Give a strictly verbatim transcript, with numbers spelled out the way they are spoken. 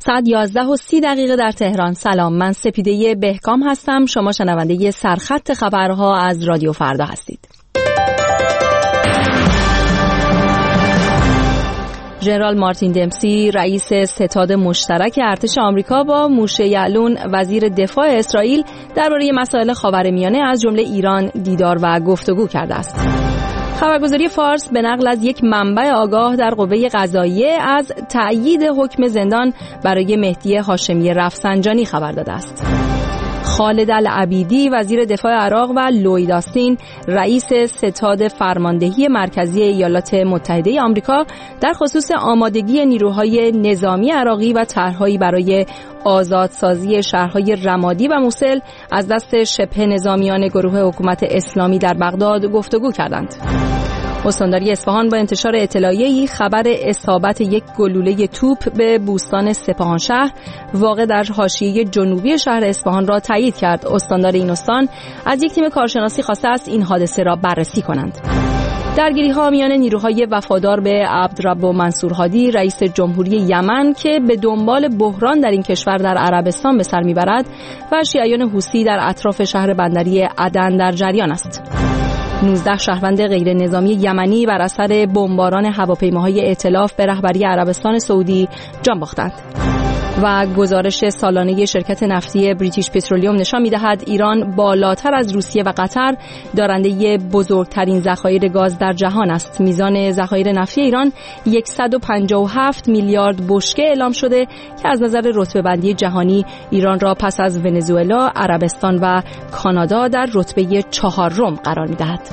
ساعت یازده و سی دقیقه در تهران. سلام، من سپیده بهکام هستم. شما شنونده سرخط خبرها از رادیو فردا هستید. ژنرال مارتین دمسی رئیس ستاد مشترک ارتش آمریکا با موشه یعلون وزیر دفاع اسرائیل درباره مسائل خاورمیانه از جمله ایران دیدار و گفتگو کرده است. خبرگزاری فارس به نقل از یک منبع آگاه در قوه قضاییه از تأیید حکم زندان برای مهدی هاشمی رفسنجانی خبر داده است. خالد العبیدی وزیر دفاع عراق و لوید آستین رئیس ستاد فرماندهی مرکزی ایالات متحده آمریکا در خصوص آمادگی نیروهای نظامی عراقی و طرح‌هایی برای آزادسازی شهرهای رمادی و موصل از دست شبه نظامیان گروه حکومت اسلامی در بغداد گفتگو کردند. استانداری اصفهان با انتشار اطلاعیه‌ای خبر اصابت یک گلوله توپ به بوستان سپاهانشهر واقع در حاشیه جنوبی شهر اصفهان را تایید کرد. استاندار این استان از یک تیم کارشناسی خواسته است این حادثه را بررسی کنند. درگیری‌ها میان نیروهای وفادار به عبدرب منصور هادی رئیس جمهوری یمن که به دنبال بحران در این کشور در عربستان به سر میبرد و شیعیان حوثی در اطراف شهر بندری عدن در جریان است. نوزده شهروند غیر نظامی یمنی بر اثر بمباران هواپیماهای ائتلاف به رهبری عربستان سعودی جان باختند. و گزارش سالانه شرکت نفتی بریتیش پترولیوم نشان می‌دهد ایران بالاتر از روسیه و قطر دارنده بزرگترین ذخایر گاز در جهان است. میزان ذخایر نفتی ایران صد و پنجاه و هفت میلیارد بشکه اعلام شده که از نظر رتبه‌بندی جهانی ایران را پس از ونزوئلا، عربستان و کانادا در رتبه چهارم قرار می‌دهد.